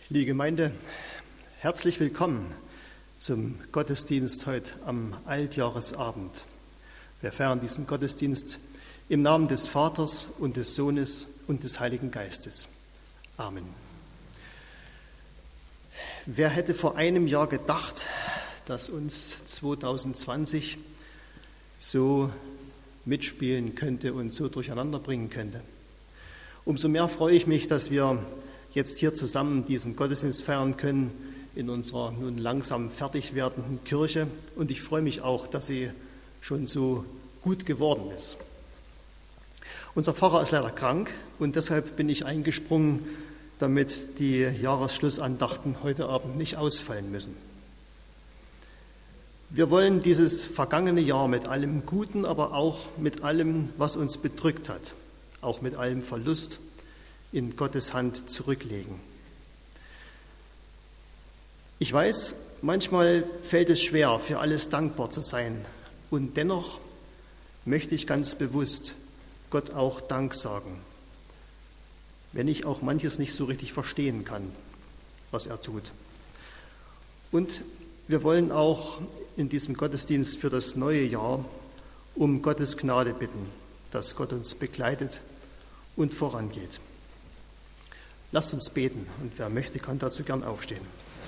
Liebe Gemeinde, herzlich willkommen zum Gottesdienst heute am Altjahresabend. Wir feiern diesen Gottesdienst im Namen des Vaters und des Sohnes und des Heiligen Geistes. Amen. Wer hätte vor einem Jahr gedacht, dass uns 2020 so mitspielen könnte und so durcheinander bringen könnte? Umso mehr freue ich mich, dass wir jetzt hier zusammen diesen Gottesdienst feiern können in unserer nun langsam fertig werdenden Kirche. Und ich freue mich auch, dass sie schon so gut geworden ist. Unser Pfarrer ist leider krank und deshalb bin ich eingesprungen, damit die Jahresschlussandachten heute Abend nicht ausfallen müssen. Wir wollen dieses vergangene Jahr mit allem Guten, aber auch mit allem, was uns bedrückt hat, auch mit allem Verlust, in Gottes Hand zurücklegen. Ich weiß, manchmal fällt es schwer, für alles dankbar zu sein. Und dennoch möchte ich ganz bewusst Gott auch Dank sagen, wenn ich auch manches nicht so richtig verstehen kann, was er tut. Und wir wollen auch in diesem Gottesdienst für das neue Jahr um Gottes Gnade bitten, dass Gott uns begleitet und vorangeht. Lasst uns beten und wer möchte, kann dazu gern aufstehen.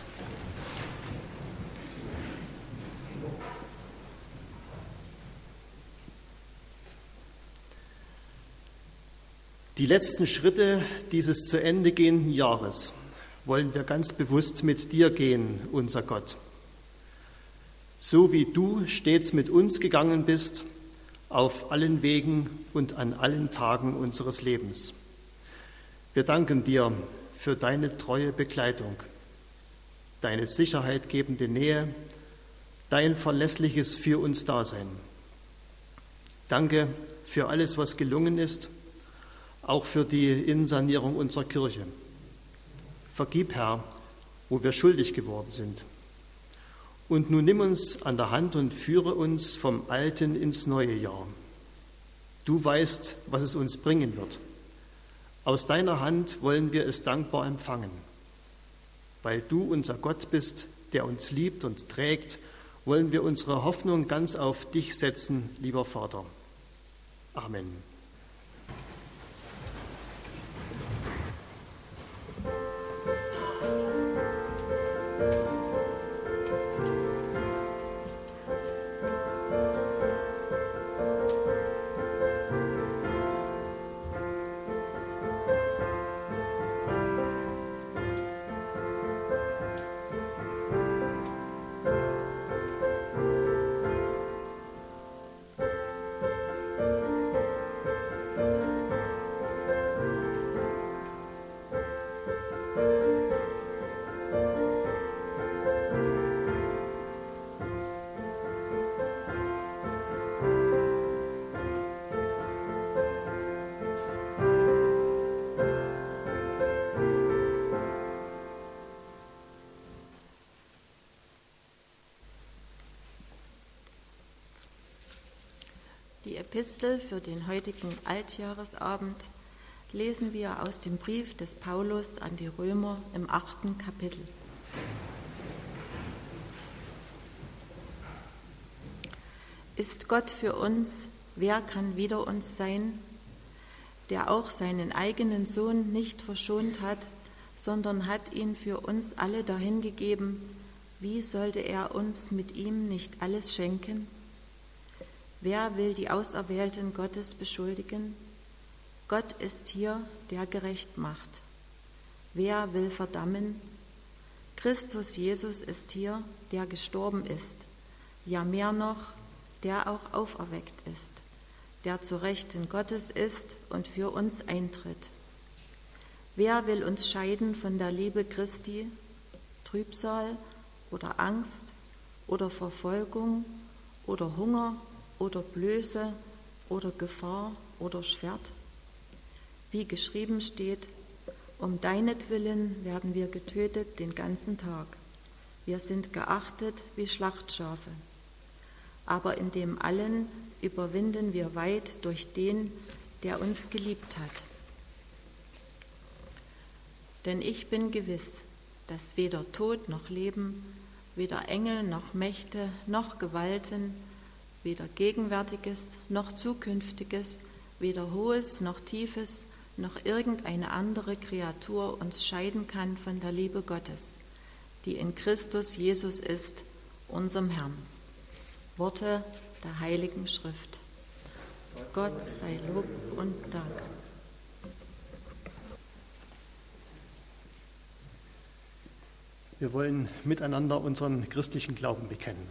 Die letzten Schritte dieses zu Ende gehenden Jahres wollen wir ganz bewusst mit dir gehen, unser Gott. So wie du stets mit uns gegangen bist, auf allen Wegen und an allen Tagen unseres Lebens. Wir danken dir für deine treue Begleitung, deine sicherheitgebende Nähe, dein verlässliches für uns Dasein. Danke für alles, was gelungen ist, auch für die Innensanierung unserer Kirche. Vergib, Herr, wo wir schuldig geworden sind. Und nun nimm uns an der Hand und führe uns vom Alten ins neue Jahr. Du weißt, was es uns bringen wird. Aus deiner Hand wollen wir es dankbar empfangen. Weil du unser Gott bist, der uns liebt und trägt, wollen wir unsere Hoffnung ganz auf dich setzen, lieber Vater. Amen. Die Epistel für den heutigen Altjahresabend lesen wir aus dem Brief des Paulus an die Römer im 8. Kapitel. Ist Gott für uns, wer kann wider uns sein, der auch seinen eigenen Sohn nicht verschont hat, sondern hat ihn für uns alle dahingegeben, wie sollte er uns mit ihm nicht alles schenken? Wer will die Auserwählten Gottes beschuldigen? Gott ist hier, der gerecht macht. Wer will verdammen? Christus Jesus ist hier, der gestorben ist, ja mehr noch, der auch auferweckt ist, der zu Rechten Gottes ist und für uns eintritt. Wer will uns scheiden von der Liebe Christi? Trübsal oder Angst oder Verfolgung oder Hunger oder Blöße oder Gefahr oder Schwert? Wie geschrieben steht, um deinetwillen werden wir getötet den ganzen Tag. Wir sind geachtet wie Schlachtschafe. Aber in dem allen überwinden wir weit durch den, der uns geliebt hat. Denn ich bin gewiss, dass weder Tod noch Leben, weder Engel noch Mächte noch Gewalten, weder Gegenwärtiges noch Zukünftiges, weder Hohes noch Tiefes, noch irgendeine andere Kreatur uns scheiden kann von der Liebe Gottes, die in Christus Jesus ist, unserem Herrn. Worte der Heiligen Schrift. Gott sei Lob und Dank. Wir wollen miteinander unseren christlichen Glauben bekennen.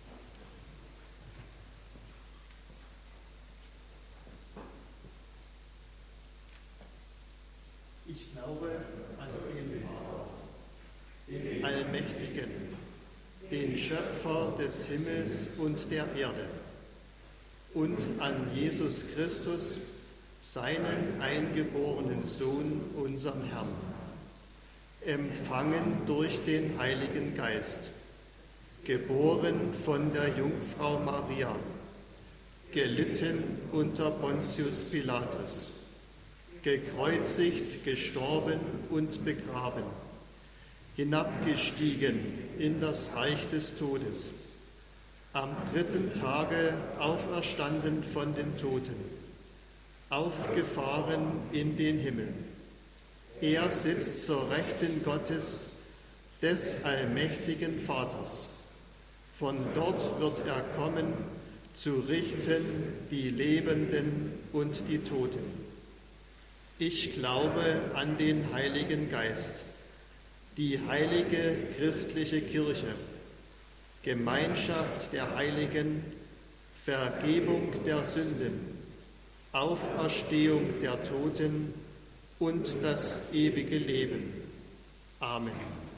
Ich glaube an den Vater, den Allmächtigen, den Schöpfer des Himmels und der Erde, und an Jesus Christus, seinen eingeborenen Sohn, unseren Herrn, empfangen durch den Heiligen Geist, geboren von der Jungfrau Maria, gelitten unter Pontius Pilatus, gekreuzigt, gestorben und begraben, hinabgestiegen in das Reich des Todes, am 3. Tage auferstanden von den Toten, aufgefahren in den Himmel. Er sitzt zur Rechten Gottes, des allmächtigen Vaters. Von dort wird er kommen, zu richten die Lebenden und die Toten. Ich glaube an den Heiligen Geist, die heilige christliche Kirche, Gemeinschaft der Heiligen, Vergebung der Sünden, Auferstehung der Toten und das ewige Leben. Amen.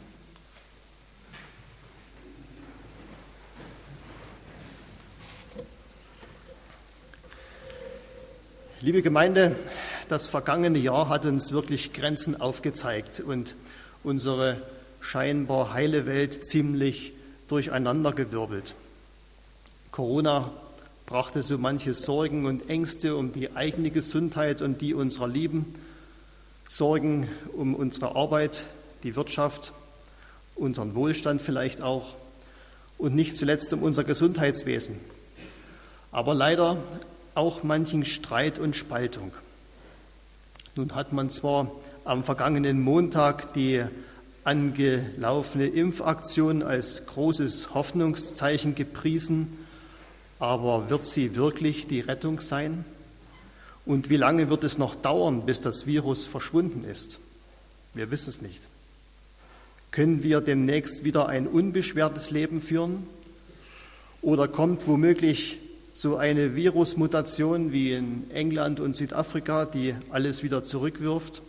Liebe Gemeinde, das vergangene Jahr hat uns wirklich Grenzen aufgezeigt und unsere scheinbar heile Welt ziemlich durcheinandergewirbelt. Corona brachte so manche Sorgen und Ängste um die eigene Gesundheit und die unserer Lieben, Sorgen um unsere Arbeit, die Wirtschaft, unseren Wohlstand vielleicht auch und nicht zuletzt um unser Gesundheitswesen. Aber leider auch manchen Streit und Spaltung. Nun hat man zwar am vergangenen Montag die angelaufene Impfaktion als großes Hoffnungszeichen gepriesen, aber wird sie wirklich die Rettung sein? Und wie lange wird es noch dauern, bis das Virus verschwunden ist? Wir wissen es nicht. Können wir demnächst wieder ein unbeschwertes Leben führen? Oder kommt womöglich so eine Virusmutation wie in England und Südafrika, die alles wieder zurückwirft?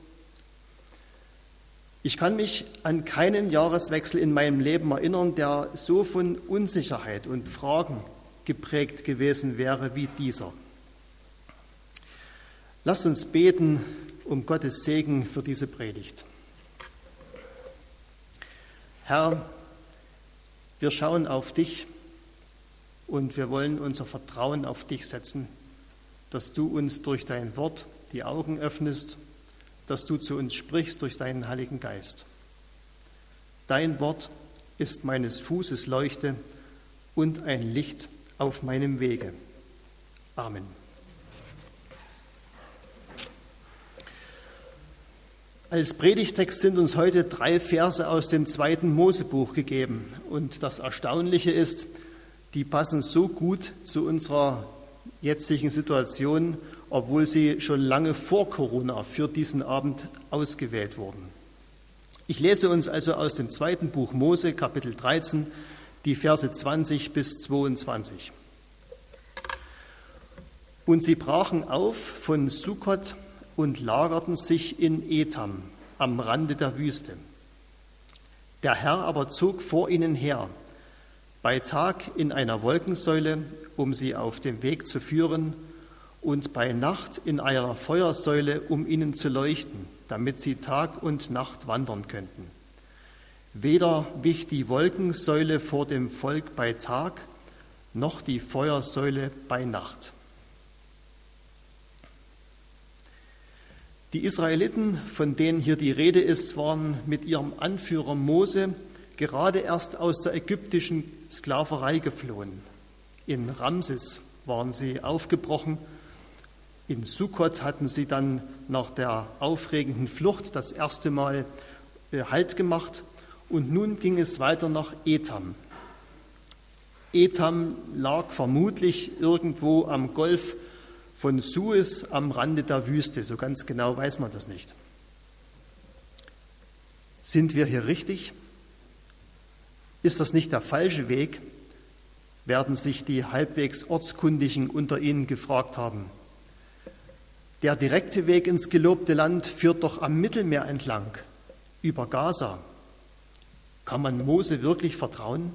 Ich kann mich an keinen Jahreswechsel in meinem Leben erinnern, der so von Unsicherheit und Fragen geprägt gewesen wäre wie dieser. Lasst uns beten um Gottes Segen für diese Predigt. Herr, wir schauen auf dich und wir wollen unser Vertrauen auf dich setzen, dass du uns durch dein Wort die Augen öffnest, dass du zu uns sprichst durch deinen Heiligen Geist. Dein Wort ist meines Fußes Leuchte und ein Licht auf meinem Wege. Amen. Als Predigtext sind uns heute 3 Verse aus dem 2. Mosebuch gegeben. Und das Erstaunliche ist, die passen so gut zu unserer jetzigen Situation, obwohl sie schon lange vor Corona für diesen Abend ausgewählt wurden. Ich lese uns also aus dem 2. Buch Mose, Kapitel 13, die Verse 20 bis 22. Und sie brachen auf von Sukkot und lagerten sich in Etam am Rande der Wüste. Der Herr aber zog vor ihnen her, bei Tag in einer Wolkensäule, um sie auf dem Weg zu führen, und bei Nacht in einer Feuersäule, um ihnen zu leuchten, damit sie Tag und Nacht wandern könnten. Weder wich die Wolkensäule vor dem Volk bei Tag, noch die Feuersäule bei Nacht. Die Israeliten, von denen hier die Rede ist, waren mit ihrem Anführer Mose gerade erst aus der ägyptischen Sklaverei geflohen. In Ramses waren sie aufgebrochen. In Sukkot hatten sie dann nach der aufregenden Flucht das erste Mal Halt gemacht. Und nun ging es weiter nach Etam. Etam lag vermutlich irgendwo am Golf von Suez am Rande der Wüste. So ganz genau weiß man das nicht. Sind wir hier richtig? Ist das nicht der falsche Weg? Werden sich die halbwegs Ortskundigen unter Ihnen gefragt haben. Der direkte Weg ins gelobte Land führt doch am Mittelmeer entlang, über Gaza. Kann man Mose wirklich vertrauen?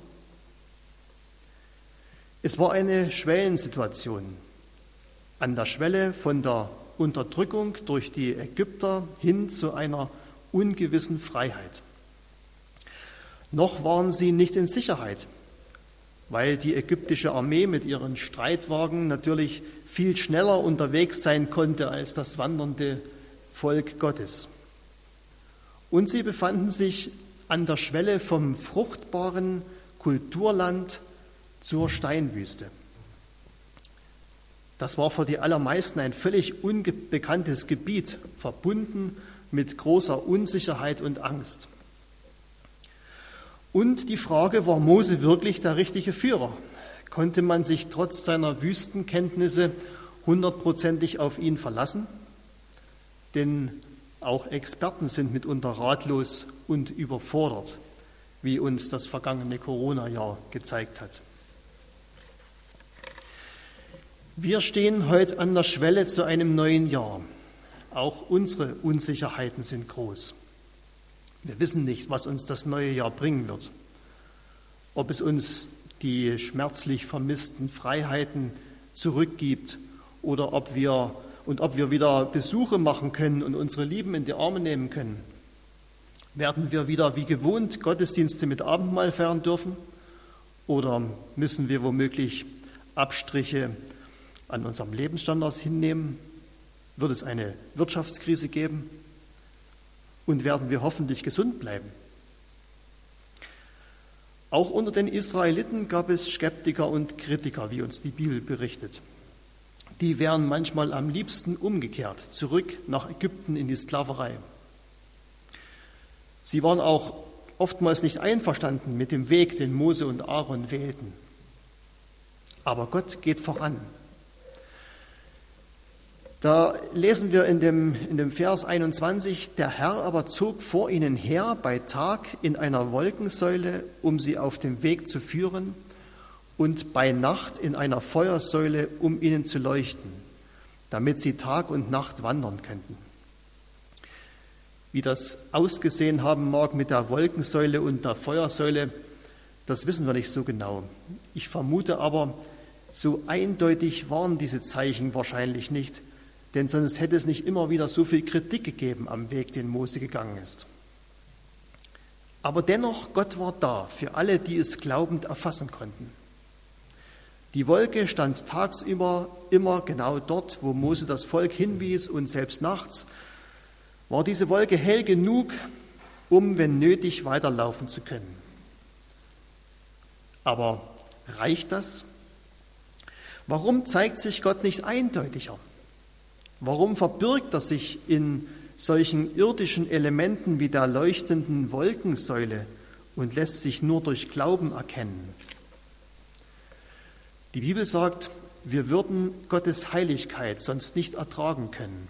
Es war eine Schwellensituation. An der Schwelle von der Unterdrückung durch die Ägypter hin zu einer ungewissen Freiheit. Noch waren sie nicht in Sicherheit, weil die ägyptische Armee mit ihren Streitwagen natürlich viel schneller unterwegs sein konnte als das wandernde Volk Gottes. Und sie befanden sich an der Schwelle vom fruchtbaren Kulturland zur Steinwüste. Das war für die allermeisten ein völlig unbekanntes Gebiet, verbunden mit großer Unsicherheit und Angst. Und die Frage, war Mose wirklich der richtige Führer? Konnte man sich trotz seiner Wüstenkenntnisse 100%ig auf ihn verlassen? Denn auch Experten sind mitunter ratlos und überfordert, wie uns das vergangene Corona-Jahr gezeigt hat. Wir stehen heute an der Schwelle zu einem neuen Jahr. Auch unsere Unsicherheiten sind groß. Wir wissen nicht, was uns das neue Jahr bringen wird. Ob es uns die schmerzlich vermissten Freiheiten zurückgibt oder ob wir wieder Besuche machen können und unsere Lieben in die Arme nehmen können. Werden wir wieder wie gewohnt Gottesdienste mit Abendmahl feiern dürfen? Oder müssen wir womöglich Abstriche an unserem Lebensstandard hinnehmen? Wird es eine Wirtschaftskrise geben? Und werden wir hoffentlich gesund bleiben? Auch unter den Israeliten gab es Skeptiker und Kritiker, wie uns die Bibel berichtet. Die wären manchmal am liebsten umgekehrt, zurück nach Ägypten in die Sklaverei. Sie waren auch oftmals nicht einverstanden mit dem Weg, den Mose und Aaron wählten. Aber Gott geht voran. Da lesen wir in dem Vers 21, der Herr aber zog vor ihnen her bei Tag in einer Wolkensäule, um sie auf dem Weg zu führen, und bei Nacht in einer Feuersäule, um ihnen zu leuchten, damit sie Tag und Nacht wandern könnten. Wie das ausgesehen haben mag mit der Wolkensäule und der Feuersäule, das wissen wir nicht so genau. Ich vermute aber, so eindeutig waren diese Zeichen wahrscheinlich nicht, denn sonst hätte es nicht immer wieder so viel Kritik gegeben am Weg, den Mose gegangen ist. Aber dennoch, Gott war da für alle, die es glaubend erfassen konnten. Die Wolke stand tagsüber immer genau dort, wo Mose das Volk hinwies, und selbst nachts war diese Wolke hell genug, um, wenn nötig, weiterlaufen zu können. Aber reicht das? Warum zeigt sich Gott nicht eindeutiger? Warum verbirgt er sich in solchen irdischen Elementen wie der leuchtenden Wolkensäule und lässt sich nur durch Glauben erkennen? Die Bibel sagt, wir würden Gottes Heiligkeit sonst nicht ertragen können.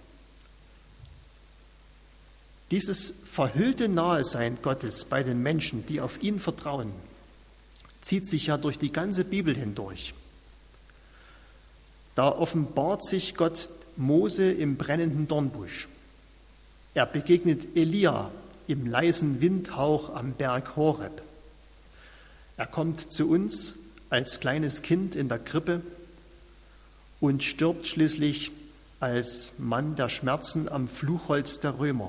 Dieses verhüllte Nahesein Gottes bei den Menschen, die auf ihn vertrauen, zieht sich ja durch die ganze Bibel hindurch. Da offenbart sich Gott Mose im brennenden Dornbusch. Er begegnet Elia im leisen Windhauch am Berg Horeb. Er kommt zu uns als kleines Kind in der Krippe und stirbt schließlich als Mann der Schmerzen am Fluchholz der Römer.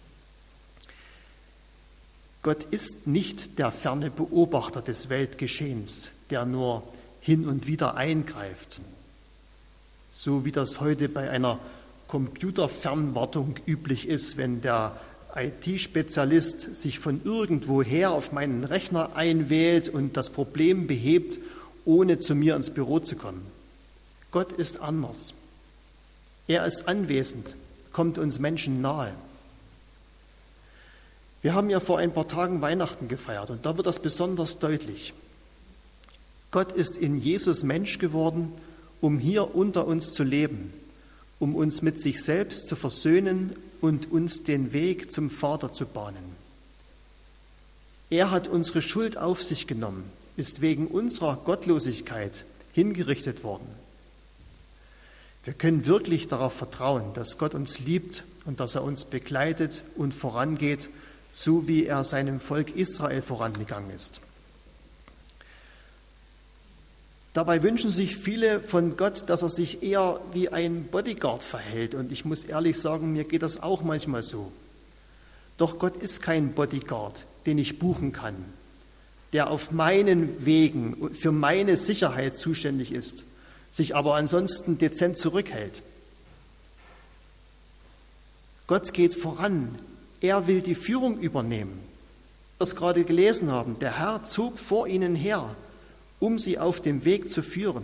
Gott ist nicht der ferne Beobachter des Weltgeschehens, der nur hin und wieder eingreift, so wie das heute bei einer Computerfernwartung üblich ist, wenn der IT-Spezialist sich von irgendwoher auf meinen Rechner einwählt und das Problem behebt, ohne zu mir ins Büro zu kommen. Gott ist anders. Er ist anwesend, kommt uns Menschen nahe. Wir haben ja vor ein paar Tagen Weihnachten gefeiert und da wird das besonders deutlich. Gott ist in Jesus Mensch geworden, um hier unter uns zu leben, um uns mit sich selbst zu versöhnen und uns den Weg zum Vater zu bahnen. Er hat unsere Schuld auf sich genommen, ist wegen unserer Gottlosigkeit hingerichtet worden. Wir können wirklich darauf vertrauen, dass Gott uns liebt und dass er uns begleitet und vorangeht, so wie er seinem Volk Israel vorangegangen ist. Dabei wünschen sich viele von Gott, dass er sich eher wie ein Bodyguard verhält. Und ich muss ehrlich sagen, mir geht das auch manchmal so. Doch Gott ist kein Bodyguard, den ich buchen kann, der auf meinen Wegen für meine Sicherheit zuständig ist, sich aber ansonsten dezent zurückhält. Gott geht voran. Er will die Führung übernehmen. Wir es gerade gelesen haben, der Herr zog vor ihnen her, um sie auf dem Weg zu führen.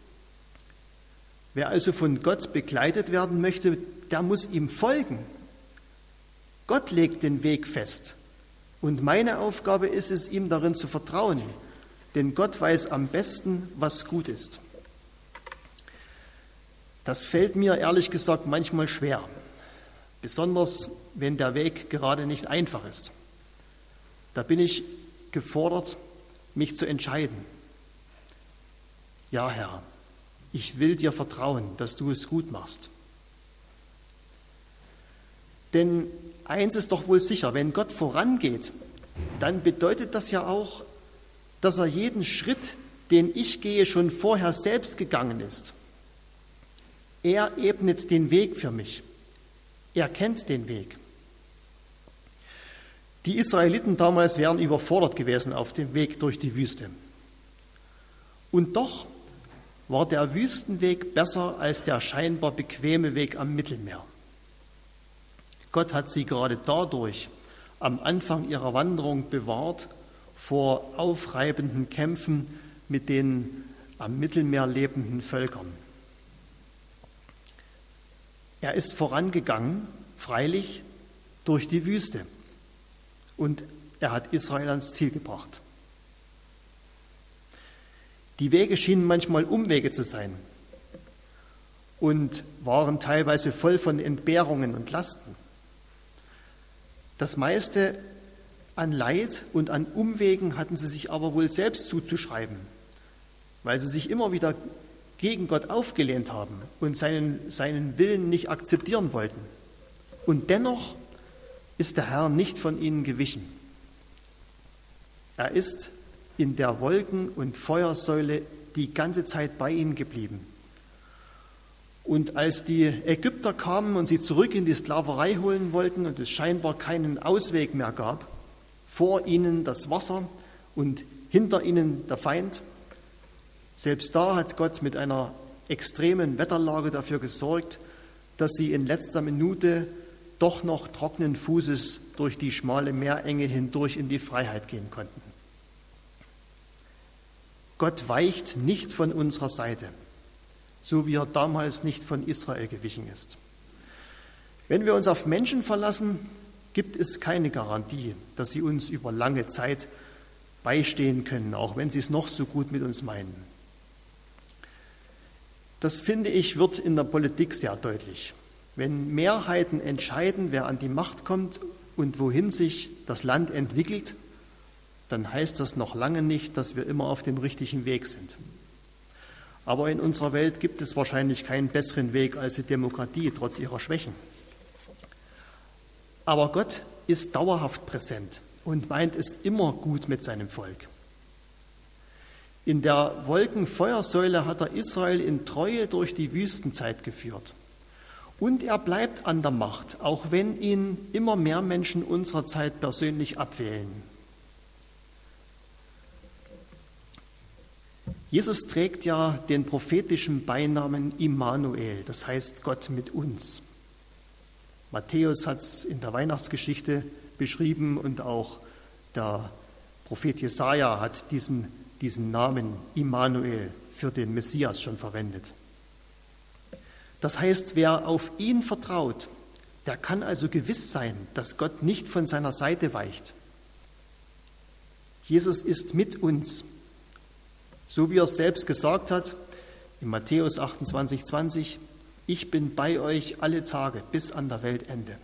Wer also von Gott begleitet werden möchte, der muss ihm folgen. Gott legt den Weg fest. Und meine Aufgabe ist es, ihm darin zu vertrauen, denn Gott weiß am besten, was gut ist. Das fällt mir ehrlich gesagt manchmal schwer, besonders wenn der Weg gerade nicht einfach ist. Da bin ich gefordert, mich zu entscheiden. Ja, Herr, ich will dir vertrauen, dass du es gut machst. Denn eins ist doch wohl sicher, wenn Gott vorangeht, dann bedeutet das ja auch, dass er jeden Schritt, den ich gehe, schon vorher selbst gegangen ist. Er ebnet den Weg für mich. Er kennt den Weg. Die Israeliten damals wären überfordert gewesen auf dem Weg durch die Wüste. Und doch war der Wüstenweg besser als der scheinbar bequeme Weg am Mittelmeer. Gott hat sie gerade dadurch am Anfang ihrer Wanderung bewahrt vor aufreibenden Kämpfen mit den am Mittelmeer lebenden Völkern. Er ist vorangegangen, freilich durch die Wüste, und er hat Israel ans Ziel gebracht. Die Wege schienen manchmal Umwege zu sein und waren teilweise voll von Entbehrungen und Lasten. Das meiste an Leid und an Umwegen hatten sie sich aber wohl selbst zuzuschreiben, weil sie sich immer wieder gegen Gott aufgelehnt haben und seinen Willen nicht akzeptieren wollten. Und dennoch ist der Herr nicht von ihnen gewichen. Er ist in der Wolken- und Feuersäule die ganze Zeit bei ihnen geblieben. Und als die Ägypter kamen und sie zurück in die Sklaverei holen wollten und es scheinbar keinen Ausweg mehr gab, vor ihnen das Wasser und hinter ihnen der Feind, selbst da hat Gott mit einer extremen Wetterlage dafür gesorgt, dass sie in letzter Minute doch noch trockenen Fußes durch die schmale Meerenge hindurch in die Freiheit gehen konnten. Gott weicht nicht von unserer Seite, so wie er damals nicht von Israel gewichen ist. Wenn wir uns auf Menschen verlassen, gibt es keine Garantie, dass sie uns über lange Zeit beistehen können, auch wenn sie es noch so gut mit uns meinen. Das, finde ich, wird in der Politik sehr deutlich. Wenn Mehrheiten entscheiden, wer an die Macht kommt und wohin sich das Land entwickelt, dann heißt das noch lange nicht, dass wir immer auf dem richtigen Weg sind. Aber in unserer Welt gibt es wahrscheinlich keinen besseren Weg als die Demokratie, trotz ihrer Schwächen. Aber Gott ist dauerhaft präsent und meint es immer gut mit seinem Volk. In der Wolkenfeuersäule hat er Israel in Treue durch die Wüstenzeit geführt. Und er bleibt an der Macht, auch wenn ihn immer mehr Menschen unserer Zeit persönlich abwählen. Jesus trägt ja den prophetischen Beinamen Immanuel, das heißt Gott mit uns. Matthäus hat es in der Weihnachtsgeschichte beschrieben und auch der Prophet Jesaja hat diesen Namen Immanuel für den Messias schon verwendet. Das heißt, wer auf ihn vertraut, der kann also gewiss sein, dass Gott nicht von seiner Seite weicht. Jesus ist mit uns, so wie er es selbst gesagt hat in Matthäus 28,20: Ich bin bei euch alle Tage bis an der Weltende.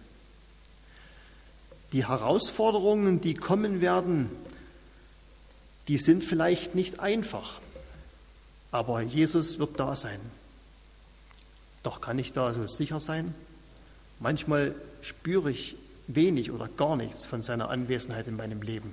Die Herausforderungen, die kommen werden, die sind vielleicht nicht einfach, aber Jesus wird da sein. Doch kann ich da so sicher sein? Manchmal spüre ich wenig oder gar nichts von seiner Anwesenheit in meinem Leben.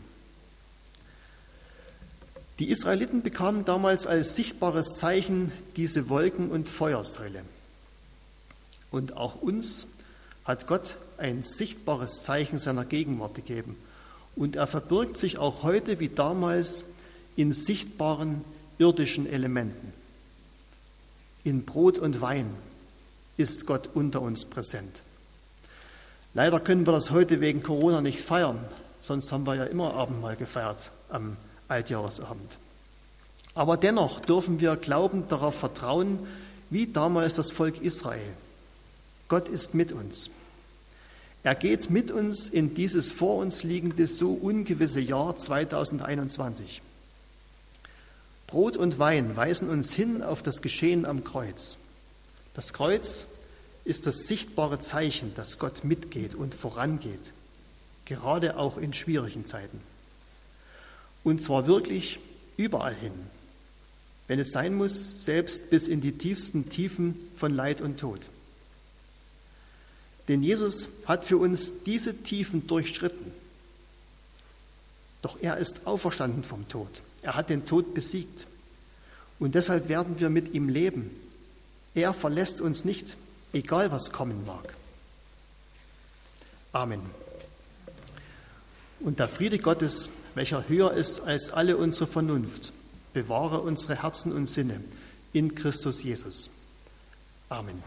Die Israeliten bekamen damals als sichtbares Zeichen diese Wolken- und Feuersäule. Und auch uns hat Gott ein sichtbares Zeichen seiner Gegenwart gegeben. Und er verbirgt sich auch heute wie damals in sichtbaren irdischen Elementen. In Brot und Wein ist Gott unter uns präsent. Leider können wir das heute wegen Corona nicht feiern, sonst haben wir ja immer Abendmahl gefeiert am Altjahresabend. Aber dennoch dürfen wir glaubend darauf vertrauen, wie damals das Volk Israel. Gott ist mit uns. Er geht mit uns in dieses vor uns liegende, so ungewisse Jahr 2021. Brot und Wein weisen uns hin auf das Geschehen am Kreuz. Das Kreuz ist das sichtbare Zeichen, dass Gott mitgeht und vorangeht, gerade auch in schwierigen Zeiten. Und zwar wirklich überall hin, wenn es sein muss, selbst bis in die tiefsten Tiefen von Leid und Tod. Denn Jesus hat für uns diese Tiefen durchschritten. Doch er ist auferstanden vom Tod. Er hat den Tod besiegt. Und deshalb werden wir mit ihm leben. Er verlässt uns nicht, egal was kommen mag. Amen. Und der Friede Gottes, welcher höher ist als alle unsere Vernunft, bewahre unsere Herzen und Sinne in Christus Jesus. Amen.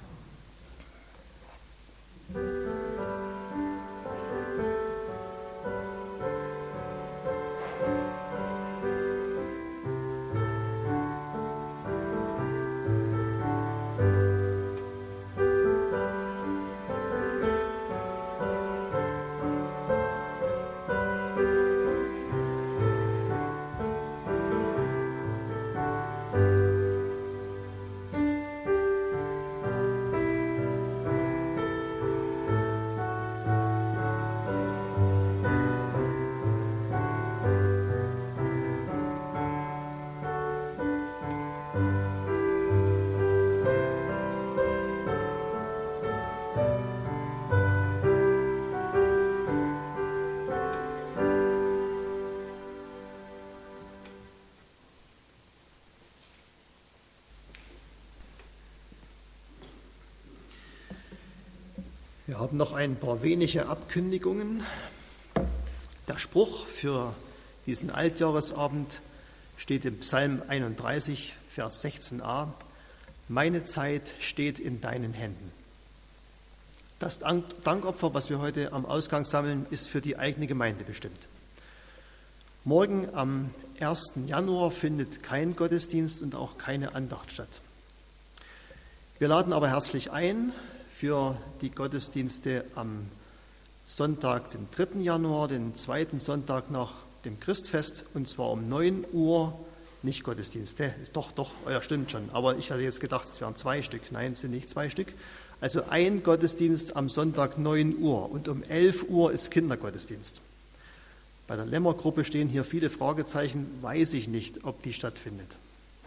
Wir haben noch ein paar wenige Abkündigungen. Der Spruch für diesen Altjahresabend steht im Psalm 31, Vers 16a: Meine Zeit steht in deinen Händen. Das Dankopfer, was wir heute am Ausgang sammeln, ist für die eigene Gemeinde bestimmt. Morgen am 1. Januar findet kein Gottesdienst und auch keine Andacht statt. Wir laden aber herzlich ein für die Gottesdienste am Sonntag, den 3. Januar, den zweiten Sonntag nach dem Christfest, und zwar um 9 Uhr, nicht Gottesdienste, doch, euer stimmt schon, aber ich hatte jetzt gedacht, es wären 2 Stück, nein, es sind nicht 2 Stück, also ein Gottesdienst am Sonntag 9 Uhr und um 11 Uhr ist Kindergottesdienst. Bei der Lämmergruppe stehen hier viele Fragezeichen, weiß ich nicht, ob die stattfindet.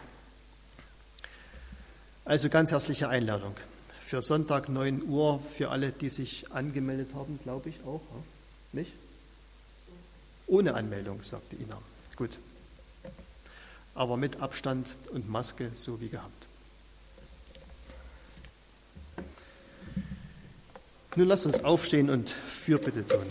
Also ganz herzliche Einladung. Für Sonntag 9 Uhr für alle, die sich angemeldet haben, glaube ich auch. Nicht? Ohne Anmeldung, sagte Ina. Gut. Aber mit Abstand und Maske, so wie gehabt. Nun lasst uns aufstehen und Fürbitte tun.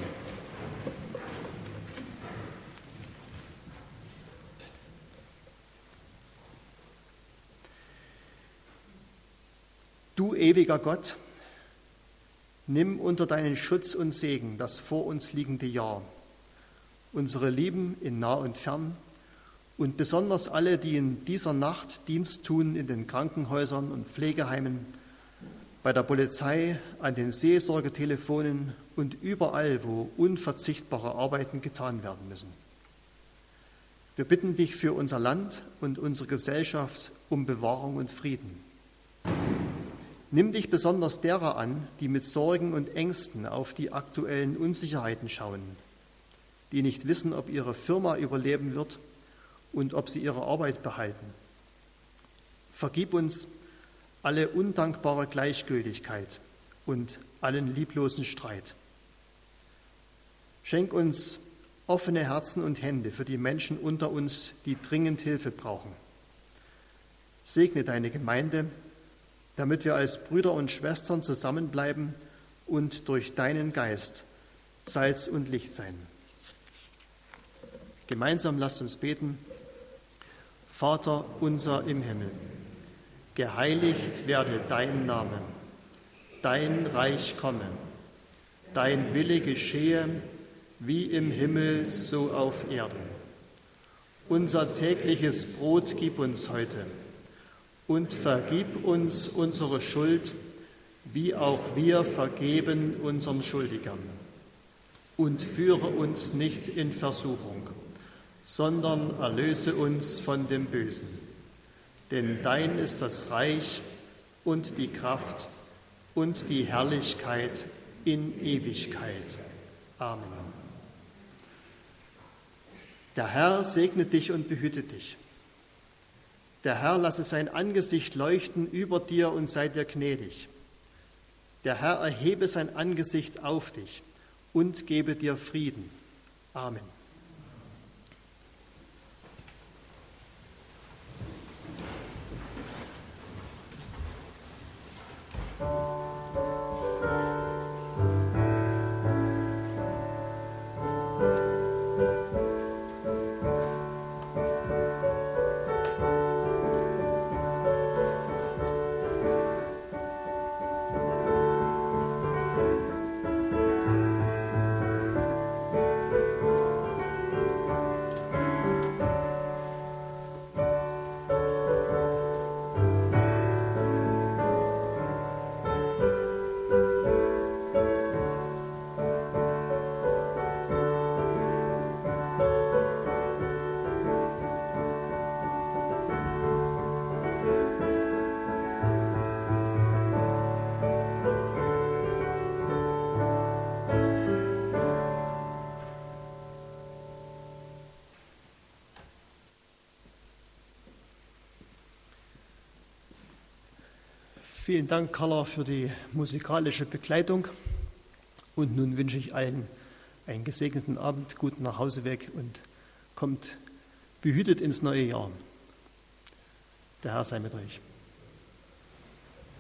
Du ewiger Gott, Nimm unter deinen Schutz und Segen das vor uns liegende Jahr, unsere Lieben in nah und fern und besonders alle, die in dieser Nacht Dienst tun in den Krankenhäusern und Pflegeheimen, bei der Polizei, an den Seelsorgetelefonen und überall, wo unverzichtbare Arbeiten getan werden müssen. Wir bitten dich für unser Land und unsere Gesellschaft um Bewahrung und Frieden. Nimm dich besonders derer an, die mit Sorgen und Ängsten auf die aktuellen Unsicherheiten schauen, die nicht wissen, ob ihre Firma überleben wird und ob sie ihre Arbeit behalten. Vergib uns alle undankbare Gleichgültigkeit und allen lieblosen Streit. Schenk uns offene Herzen und Hände für die Menschen unter uns, die dringend Hilfe brauchen. Segne deine Gemeinde, damit wir als Brüder und Schwestern zusammenbleiben und durch deinen Geist Salz und Licht sein. Gemeinsam lasst uns beten. Vater unser im Himmel, geheiligt werde dein Name, dein Reich komme, dein Wille geschehe, wie im Himmel, so auf Erden. Unser tägliches Brot gib uns heute und vergib uns unsere Schuld, wie auch wir vergeben unseren Schuldigern. Und führe uns nicht in Versuchung, sondern erlöse uns von dem Bösen. Denn dein ist das Reich und die Kraft und die Herrlichkeit in Ewigkeit. Amen. Der Herr segne dich und behüte dich. Der Herr lasse sein Angesicht leuchten über dir und sei dir gnädig. Der Herr erhebe sein Angesicht auf dich und gebe dir Frieden. Amen. Vielen Dank, Carla, für die musikalische Begleitung. Und nun wünsche ich allen einen gesegneten Abend, guten Nachhauseweg und kommt behütet ins neue Jahr. Der Herr sei mit euch.